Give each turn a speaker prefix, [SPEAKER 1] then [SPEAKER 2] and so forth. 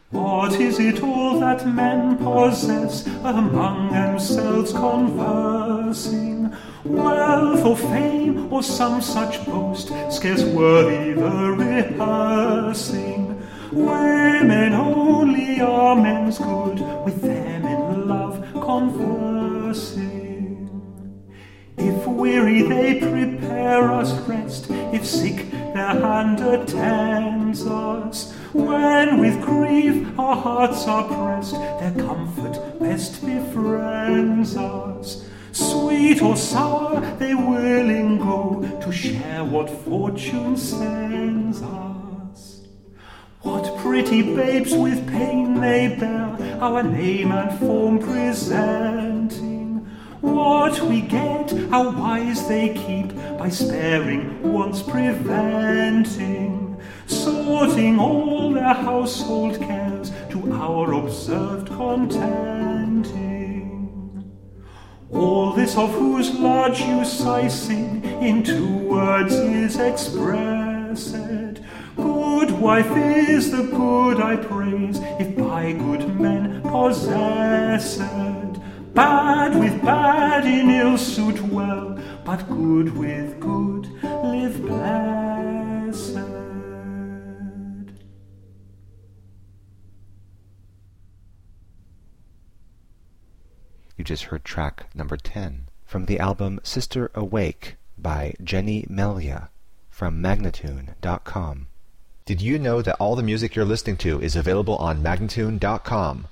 [SPEAKER 1] What is it all that men possess, among themselves conversing? Wealth or fame or some such boast, scarce worthy the rehearsing. Women only are men's good, with them in love conversing. If weary they prepare us rest, if sick their hand attends us. When with grief our hearts are pressed, their comfort best befriends us. Sweet or sour they willing go, to share what fortune sends us. What pretty babes with pain they bear, our name and form presenting. What we get, how wise they keep, by sparing wants preventing. Sorting all their household cares, to our observed contenting. All this of whose large use I sing, in 2 words is expressed. Good wife is the good I praise, if by good men possessed. Bad with bad in ill suit well, but good with good live blessed.
[SPEAKER 2] You just heard track number 10 from the album Sister Awake by Jenny Melia from Magnatune.com.
[SPEAKER 3] Did you know that all the music you're listening to is available on Magnatune.com?